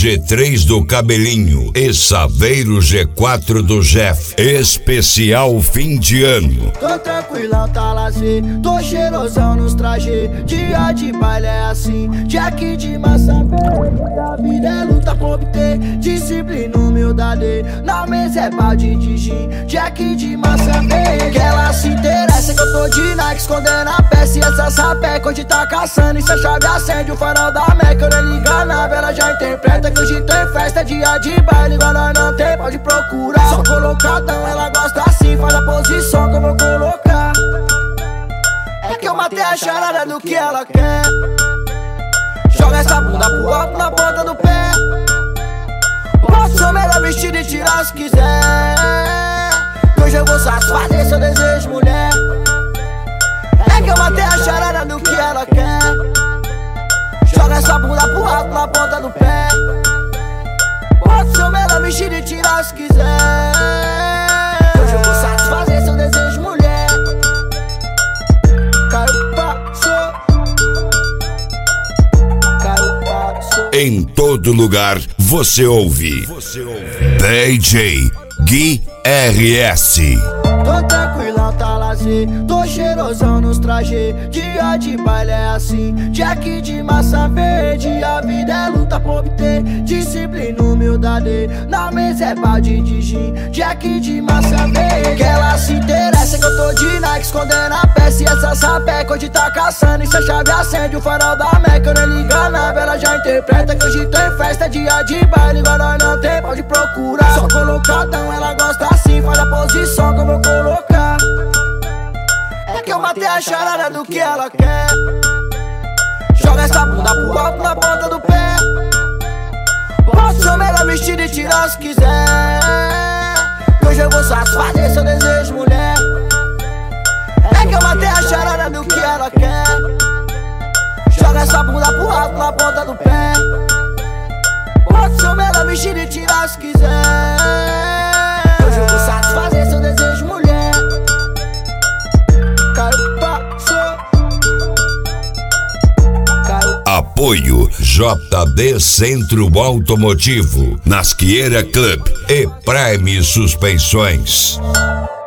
G3 do Cabelinho e Saveiro G4 do Jeff. Especial fim de ano. Tô tranquilão, tá lazer, tô cheirosão nos trajes. Dia de baile é assim, Jack de massa verde. A vida é luta pra obter disciplina, humildade. Na mesa é balde de gin, Jack de massa verde. Que ela se interessa que eu tô de Nike, escondendo a peça e essa sapeca. Hoje tá caçando e se a chave acende o farol da Meca. Eu nem liga na vela, já interpreta que hoje tem festa. Dia de baile, igual nós não tem, pode procurar. Só colocadão, ela gosta assim, faz a posição que eu vou colocar. É que eu matei a charada do que ela quer. Joga essa bunda pro alto na ponta do pé. Posso ser o melhor vestido e tirar se quiser. Hoje eu vou satisfazer seu desejo, mulher. É que eu matei a charada do que ela quer. Joga essa bunda pro alto na ponta do pé. Pode ser o melhor vestido e tirar se quiser. Hoje eu vou satisfazer seu desejo, mulher. Caiu, passou. Caiu, passou. Em todo lugar você ouve DJ Gui RS. Tô tranquilão, tá lazer, tô cheirosão nos trajes. Dia de baile é assim, Jack de massa verde. A vida é luta pra obter disciplina, humildade. Na mesa é balde de gin, Jack de massa verde. Que ela se interessa que eu tô de Nike, escondendo a peça e essa sapeca. Hoje tá caçando e se a chave acende o farol da Meca. Eu nem liga na vela, já interpreta que hoje tem festa. Dia de baile, igual nós não tem, pode procurar. Só colocadão, ela gosta assim, faz a posição que eu vou colocar. É que eu matei a charada do que ela quer. Joga essa bunda pro alto na ponta do pé. Posso ser o melhor vestido e tirar se quiser. Hoje eu vou satisfazer seu desejo, mulher. É que eu matei a charada do que ela quer. Joga essa bunda pro alto na ponta do pé. Posso ser o melhor vestido e tirar se quiser. Hoje eu vou satisfazer seu desejo, mulher. Caiu, passou. Caiu. Apoio JB Centro Automotivo, Nasqueira Club e Prime Suspensões.